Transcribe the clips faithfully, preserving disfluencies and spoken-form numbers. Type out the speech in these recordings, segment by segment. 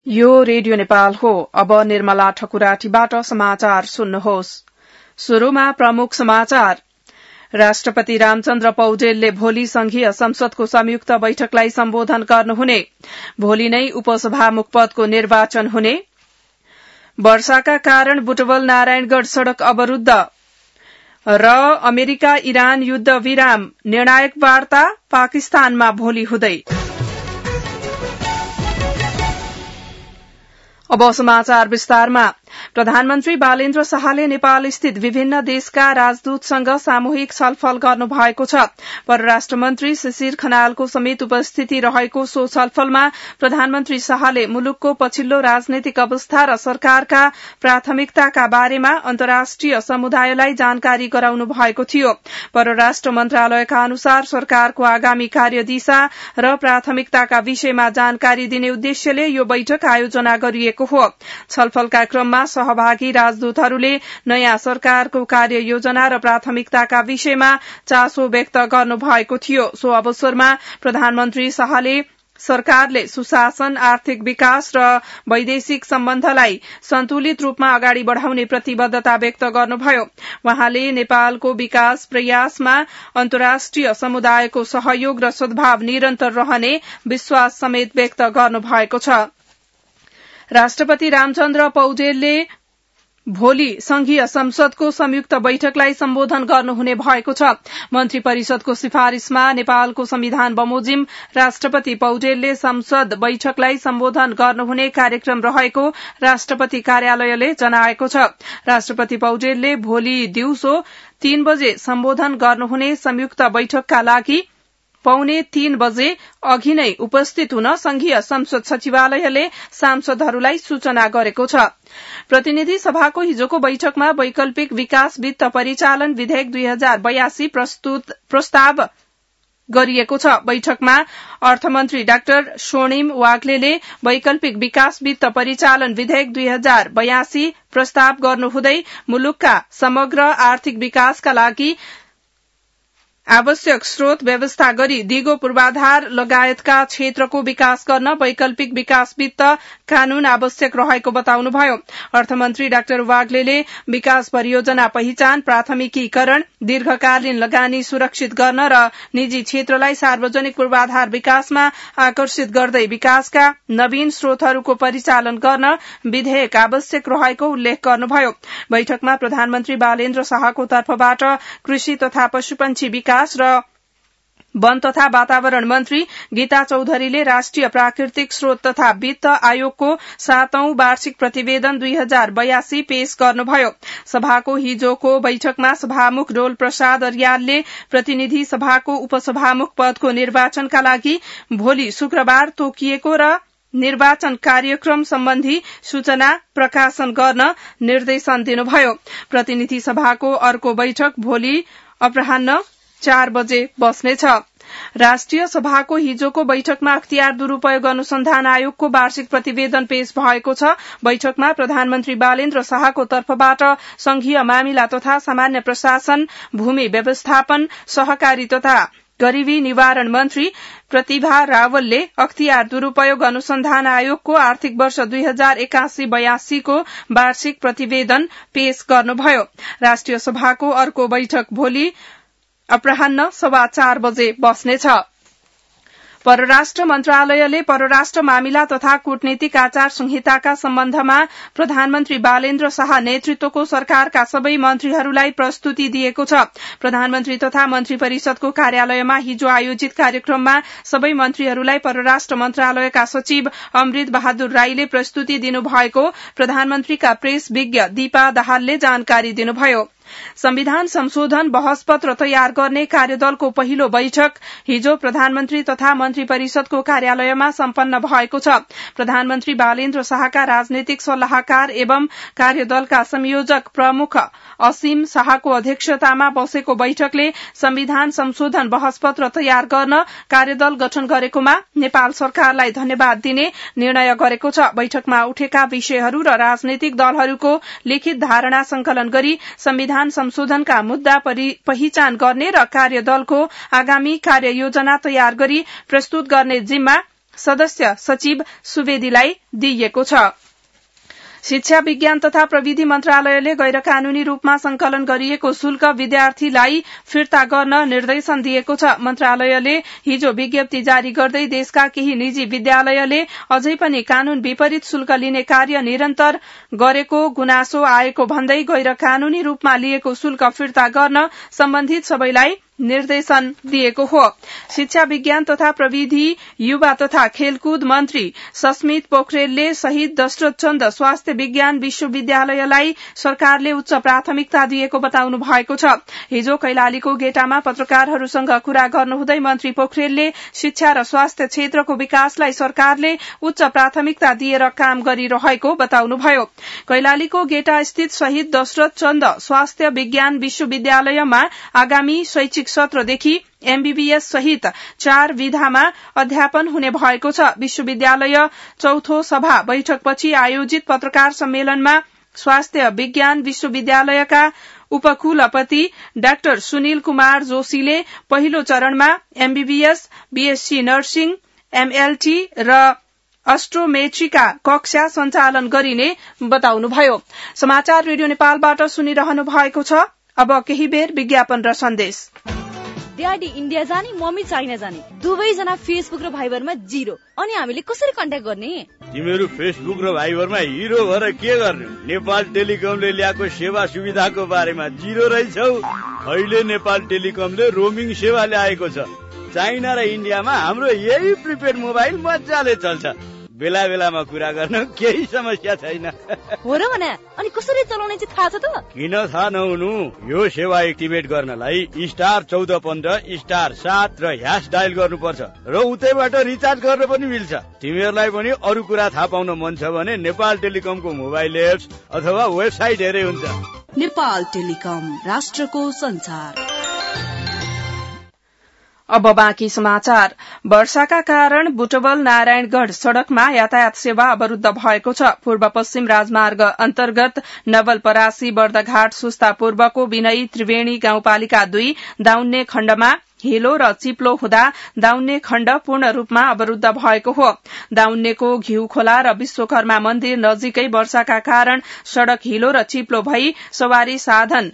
यो रेडियो नेपाल हो। अब निर्मला ठकुराठीबाट समाचार सुन्नुहोस्। शुरूमा प्रमुख समाचार। राष्ट्रपति रामचन्द्र पौडेलले भोलि संघीय संसदको संयुक्त बैठकलाई सम्बोधन गर्नुहुने। भोलि नै उपसभामुख पदको निर्वाचन हुने। वर्षाका कारण बुटवल नारायणगढ़ सड़क अवरूद्ध र अमेरिका इरान युद्ध विराम निर्णायक वार्ता पाकिस्तानमा भोलि हुँदै। अब समाचार विस्तारमा। प्रधानमन्त्री बालेन्द्र शाहले नेपाल स्थित विभिन्न देशका राजदूतसँग सामूहिक छलफल गर्नु भएको छ। परराष्ट्र मन्त्री शिशिर खनालको समेत उपस्थिति रहेको सो छलफलमा प्रधानमन्त्री शाहले मुलुकको पछिल्लो राजनैतिक अवस्था र सरकारका प्राथमिकताका बारेमा अन्तर्राष्ट्रिय समुदायलाई जानकारी गराउनु भएको थियो। परराष्ट्र मन्त्रालयका अनुसार सरकारको आगामी कार्यदिशा र प्राथमिकताका विषयमा जानकारी दिने उद्देश्यले यो बैठक आयोजना गरिएको हो। छलफलका क्रममा सहभागी राजदूतहरूले नयाँ सरकारको कार्य योजना र प्राथमिकताका विषयमा चासो व्यक्त गर्नु भएको थियो। सो अवसरमा प्रधानमन्त्री शाहले सरकारले सुशासन, आर्थिक विकास र वैदेशिक सम्बन्धलाई सन्तुलित रूपमा अगाडि बढ़ाउने प्रतिबद्धता व्यक्त गर्नुभयो। वहाँले नेपालको विकास प्रयासमा अन्तर्राष्ट्रिय समुदायको सहयोग र सद्भाव निरन्तर रहने विश्वास समेत व्यक्त गर्नुभएको छ। राष्ट्रपति रामचन्द्र पौडेलले भोलि संघीय संसदको संयुक्त बैठकलाई सम्बोधन गर्नुहुने भएको छ। मन्त्री परिषदको सिफारिशमा नेपालको संविधान बमोजिम राष्ट्रपति पौडेलले संसद बैठकलाई सम्बोधन गर्नुहुने कार्यक्रम रहेको राष्ट्रपति कार्यालयले जनाएको छ। राष्ट्रपति पौडेलले भोलि दिउँसो तीन बजे सम्बोधन गर्नुहुने संयुक्त बैठकका लागि पौने तीन बजे अघि नै उपस्थित हुन संघीय संसद सचिवालयले सांसदहरूलाई सूचना गरेको छ। प्रतिनिधि सभाको हिजोको बैठकमा वैकल्पिक विकास वित्त परिचालन विधेयक दुई हजार बयासी प्रस्तुत प्रस्ताव गरिएको छ। बैठकमा अर्थमन्त्री डाक्टर स्वर्णिम वाग्लेले वैकल्पिक विकास वित्त परिचालन विधेयक दुई हजार बयासी प्रस्ताव गर्नुहुँदै मुलुकका समग्र आर्थिक विकासका लागि आवश्यक स्रोत व्यवस्था गरी दिगो पूर्वाधार लगायतका क्षेत्रको विकास गर्न वैकल्पिक विकास वित्त कानून आवश्यक रहेको बताउनुभयो। अर्थमन्त्री डाक्टर वाग्लेले विकास परियोजना पहिचान, प्राथमिकीकरण, दीर्घकालीन लगानी सुरक्षित गर्न र निजी क्षेत्रलाई सार्वजनिक पूर्वाधार विकासमा आकर्षित गर्दै विकासका नवीन स्रोतहरूको परिचालन गर्न विधेयक आवश्यक रहेको उल्लेख गर्नुभयो। बैठकमा प्रधानमन्त्री बालेन्द्र शाहको तर्फबाट कृषि तथा पशुपन्छी विकास र वन तथा वातावरण मन्त्री गीता चौधरीले राष्ट्रिय प्राकृतिक स्रोत तथा वित्त आयोगको सातौं वार्षिक प्रतिवेदन दुई हजार बयासी पेश गर्नुभयो। सभाको हिजोको बैठकमा सभामुख डोल प्रसाद अर्यालले प्रतिनिधि सभाको उपसभामुख पदको निर्वाचनका लागि भोलि शुक्रबार तोकिएको र निर्वाचन कार्यक्रम सम्बन्धी सूचना प्रकाशन गर्न निर्देशन दिनुभयो। प्रतिनिधि सभाको अर्को बैठक भोलि अपराह्न चार बजे बस्नेछ। राष्ट्रिय सभाको हिजोको बैठकमा अख्तियार दुरूपयोग अनुसन्धान आयोगको वार्षिक प्रतिवेदन पेश भएको छ। बैठकमा प्रधानमन्त्री बालेन्द्र शाहको तर्फबाट संघीय मामिला तथा सामान्य प्रशासन, भूमि व्यवस्थापन, सहकारी तथा गरीबी निवारण मन्त्री प्रतिभा रावलले अख्तियार दुरूपयोग अनुसन्धान आयोगको आर्थिक वर्ष दुई हजार एकासी बयासीको वार्षिक प्रतिवेदन पेश गर्नुभयो। राष्ट्रिय सभाको अर्को बैठक भोलि अपराह्न सवा चार बजे बस्नेछ। परराष्ट्र मन्त्रालयले परराष्ट्र मामिला तथा कूटनीतिक आचार संहिताका सम्बन्धमा प्रधानमन्त्री बालेन्द्र शाह नेतृत्वको सरकारका सबै मन्त्रीहरूलाई प्रस्तुति दिएको छ। प्रधानमन्त्री तथा मन्त्री परिषदको कार्यालयमा हिजो आयोजित कार्यक्रममा सबै मन्त्रीहरूलाई परराष्ट्र मन्त्रालयका सचिव अमृत बहादुर राईले प्रस्तुति दिनुभएको प्रधानमन्त्रीका प्रेस विज्ञ दीपा दाहालले जानकारी दिनुभयो। संविधान संशोधन बहस पत्र तयार गर्ने कार्यदलको पहिलो बैठक हिजो प्रधानमन्त्री तथा मन्त्री परिषदको कार्यालयमा सम्पन्न भएको छ। प्रधानमन्त्री बालेन्द्र शाहका राजनैतिक सल्लाहकार एवं कार्यदलका संयोजक प्रमुख असीम शाहको अध्यक्षतामा बसेको बैठकले संविधान संशोधन बहस पत्र तयार गर्न कार्यदल गठन गरेकोमा नेपाल सरकारलाई धन्यवाद दिने निर्णय गरेको छ। बैठकमा उठेका विषयहरू र राजनैतिक दलहरूको लिखित धारणा संकलन गरी संविधान संशोधनका मुद्दा पहिचान गर्ने र कार्यदलको आगामी कार्ययोजना तयार गरी प्रस्तुत गर्ने जिम्मा सदस्य सचिव सुवेदीलाई दिइएको छ। शिक्षा विज्ञान तथा प्रविधि मन्त्रालयले गैर कानूनी रूपमा संकलन गरिएको शुल्क विद्यार्थीलाई फिर्ता गर्न निर्देशन दिएको छ। मन्त्रालयले हिजो विज्ञप्ति जारी गर्दै देशका केही निजी विद्यालयले अझै पनि कानून विपरीत शुल्क लिने कार्य निरन्तर गरेको गुनासो आएको भन्दै गैर कानूनी रूपमा लिएको शुल्क फिर्ता गर्न सम्बन्धित सबैलाई निर्देशन दिएको हो। शिक्षा विज्ञान तथा प्रविधि युवा तथा खेलकुद मन्त्री सस्मित पोखरेलले शहीद दशरथ चन्द स्वास्थ्य विज्ञान विश्वविद्यालयलाई सरकारले उच्च प्राथमिकता दिएको बताउनु भएको छ। हिजो कैलालीको गेटामा पत्रकारहरूसँग कुरा गर्नुहुँदै मन्त्री पोखरेलले शिक्षा र स्वास्थ्य क्षेत्रको विकासलाई सरकारले उच्च प्राथमिकता दिएर काम गरिरहेको बताउनुभयो। कैलालीको गेटा स्थित शहीद दशरथ चन्द स्वास्थ्य विज्ञान विश्वविद्यालयमा आगामी शैक्षिक सत्रदेखि एमबीबीएस सहित चार विधामा अध्यापन हुने भएको छ। विश्वविद्यालय चौथो सभा बैठकपछि आयोजित पत्रकार सम्मेलनमा स्वास्थ्य विज्ञान विश्वविद्यालयका उपकुलपति डाक्टर सुनिल कुमार जोशीले पहिलो चरणमा एमबीबीएस, बीएससी नर्सिङ, एमएलटी र अस्ट्रोमेट्रीका कक्षा सञ्चालन गरिने बताउनुभयो। समाचार रेडियो नेपालबाट सुनिरहनु भएको छ। अब केही बेर विज्ञापन र सन्देश। ड्याडी इन्डिया जाने, मम्मी चाइना जाने, दुवैजना फेसबुक र भाइबरमा जिरो। अनि हामीले कसरी कन्ट्याक्ट गर्ने? तिमीहरू फेसबुक र भाइबरमा हिरो भएर के गर्ने? नेपाल टेलिकमले ल्याएको सेवा सुविधाको बारेमा जिरो रहेछौ। अहिले नेपाल टेलिकमले रोमिङ सेवा ल्याएको छ। चाइना र इन्डियामा हाम्रो यही प्रिपेड मोबाइल मजाले चल्छ। बेला बेलामा कुरा गर्न केही समस्या छैन। हो र भने अनि कसरी चलाउने चाहिँ थाहा छ त? किन थाहा नहुनु? यो सेवा एक्टिभेट गर्नलाई स्टार चौध पन्ध्र स्टार सात र ह्यास डायल गर्नुपर्छ र उतैबाट रिचार्ज गर्न पनि मिल्छ। तिमीहरूलाई पनि अरू कुरा थाहा पाउन मन छ भने नेपाल टेलिकमको मोबाइल एप्स अथवा वेबसाइट हेरे हुन्छ। नेपाल टेलिकम, राष्ट्रको संचार। अब बाँकी समाचार। वर्षाका कारण बुटवल नारायणगढ़ सड़कमा यातायात सेवा अवरूद्ध भएको छ। पूर्व पश्चिम राजमार्ग अन्तर्गत नवलपरासी बर्दघाट सुस्ता पूर्वको विनयी त्रिवेणी गाउँपालिका दुई दाउन्ने खण्डमा हिलो र चिप्लो हुँदा दाउन्ने खण्ड पूर्ण रूपमा अवरूद्ध भएको हो। दाउन्नेको घिउ खोला र विश्वकर्मा मन्दिर नजिकै वर्षाका कारण सड़क हिलो र चिप्लो भई सवारी साधन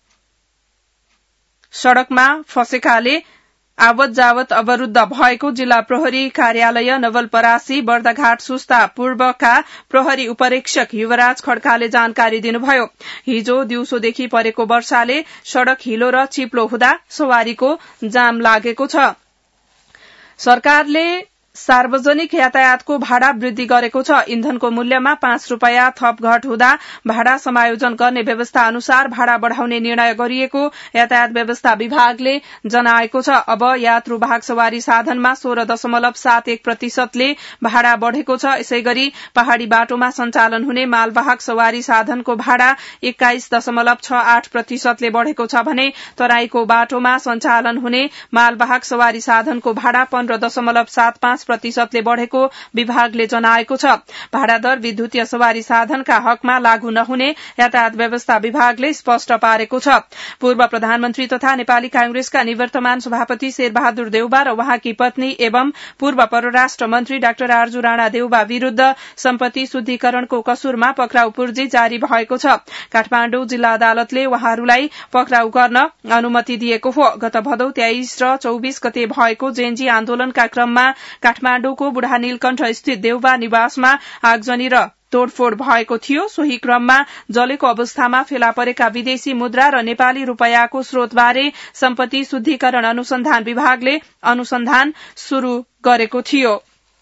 सड़कमा फसेकाले आवत जावत अवरूद्ध भएको जिल्ला प्रहरी कार्यालय नवलपरासी बर्दघाट सुस्ता पूर्वका प्रहरी उपरीक्षक युवराज खड्काले जानकारी दिनुभयो। हिजो दिउँसोदेखि परेको वर्षाले सड़क हिलो र चिप्लो हुँदा सवारीको जाम लागेको छ। सरकारले सार्वजनिक यातायातको भाडा वृद्धि गरेको छ। इन्धनको मूल्यमा पाँच रूपियाँ थप घट हुँदा भाडा समायोजन गर्ने व्यवस्था अनुसार भाडा बढ़ाउने निर्णय गरिएको यातायात व्यवस्था विभागले जनाएको छ। अब यात्रुवाहक सवारी साधनमा सोह्र दशमलव सात एक प्रतिशतले भाडा बढ़ेको छ। यसै गरी पहाड़ी बाटोमा सञ्चालन हुने मालवाहक सवारी साधनको भाडा एक्काइस दशमलव छ आठ प्रतिशतले बढ़ेको छ भने तराईको बाटोमा सञ्चालन हुने मालवाहक सवारी साधनको भाडा पन्ध्र दशमलव सात पाँच प्रतिशतले बढ़ेको विभागले जनाएको छ। भाडा दर विद्युतीय सवारी साधनका हकमा लागू नहुने यातायात व्यवस्था विभागले स्पष्ट पारेको छ। पूर्व प्रधानमन्त्री तथा नेपाली कांग्रेसका निवर्तमान सभापति शेरबहादुर देउवा र उहाँकी पत्नी एवं पूर्व परराष्ट्र मन्त्री डाक्टर आर्जु राणा देउवा विरूद्ध सम्पत्ति शुद्धिकरणको कसुरमा पक्राउ पूर्जी जारी भएको छ। काठमाडौँ जिल्ला अदालतले उहाँहरूलाई पक्राउ गर्न अनुमति दिएको हो। गत भदौ तेइस र चौबीस गते भएको जेएनजी आन्दोलनका क्रममा काठमाडौँको बुढा नीलकण्ठ स्थित देउवा निवासमा आगजनी र तोडफोड़ भएको थियो। सोही क्रममा जलेको अवस्थामा फेला परेका विदेशी मुद्रा र नेपाली रूपैयाँको स्रोतबारे सम्पत्ति शुद्धिकरण अनुसन्धान विभागले अनुसन्धान शुरू गरेको थियो।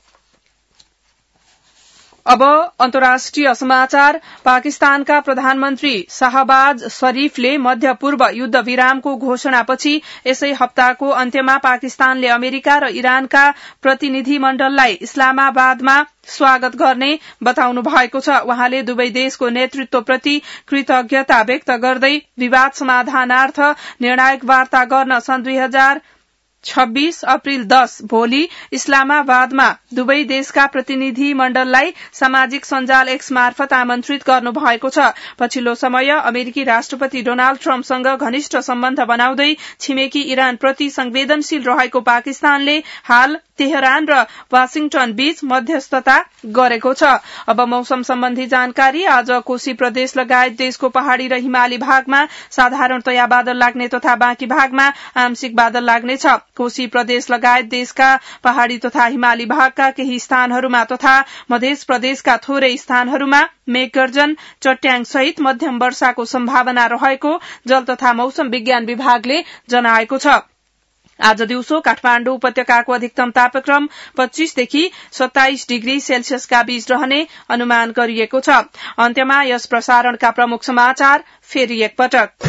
अब अन्तर्राष्ट्रिय समाचार। पाकिस्तानका प्रधानमन्त्री शाहबाज शरीफले मध्य पूर्व युद्ध विरामको घोषणापछि यसै हप्ताको अन्त्यमा पाकिस्तानले अमेरिका र इरानका प्रतिनिधिमण्डललाई इस्लामाबादमा स्वागत गर्ने बताउनु भएको छ। उहाँले दुवै देशको नेतृत्वप्रति कृतज्ञता व्यक्त गर्दै विवाद समाधानार्थ निर्णायक वार्ता गर्न सन् दुई हजार छब्बीस अप्रिल दस भोलि इस्लामाबादमा दुवै देशका प्रतिनिधि मण्डललाई सामाजिक सञ्जाल एक्स मार्फत आमन्त्रित गर्नु भएको छ। पछिल्लो समय अमेरिकी राष्ट्रपति डोनाल्ड ट्रम्पसँग घनिष्ठ सम्बन्ध बनाउँदै छिमेकी इरान प्रति संवेदनशील रहेको पाकिस्तानले हाल तेहरान र वाशिंगटन बीच मध्यस्थता गरेको छ। अब मौसम सम्बन्धी जानकारी। आज कोशी प्रदेश लगायत देशको पहाड़ी र हिमाली भागमा साधारणतया बादल लाग्ने तथा बाँकी भागमा आंशिक बादल लाग्नेछ। कोशी प्रदेश लगायत देशका पहाड़ी तथा हिमाली भागका केही स्थानहरूमा तथा मध्य प्रदेशका थोरै स्थानहरूमा मेघगर्जन चट्याङ सहित मध्यम वर्षाको सम्भावना रहेको जल तथा मौसम विज्ञान विभागले जनाएको छ। आज दिउँसो काठमाडौँ उपत्यकाको अधिकतम तापक्रम पच्चीसदेखि सत्ताइस डिग्री सेल्सियसका बीच रहने अनुमान गरिएको छ। अन्त्यमा यस प्रसारणका प्रमुख समाचार फेरि एकपटक।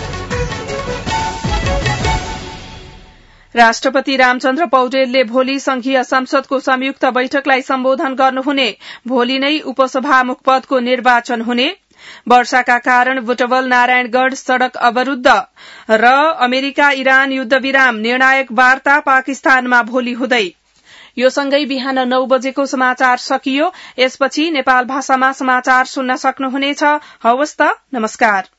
राष्ट्रपति रामचन्द्र पौडेलले भोलि संघीय संसदको संयुक्त बैठकलाई सम्बोधन गर्नुहुने। भोलि नै उपसभामुख पदको निर्वाचन हुने। वर्षाका कारण बुटवल नारायणगढ़ सड़क अवरूद्ध र अमेरिका इरान युद्धविराम निर्णायक वार्ता पाकिस्तानमा भोलि हुँदै। यो सँगै बिहान नौ बजेको समाचार सकियो। यसपछि नेपाल भाषामा समाचार सुन्न सक्नुहुनेछ। हवस् त, नमस्कार।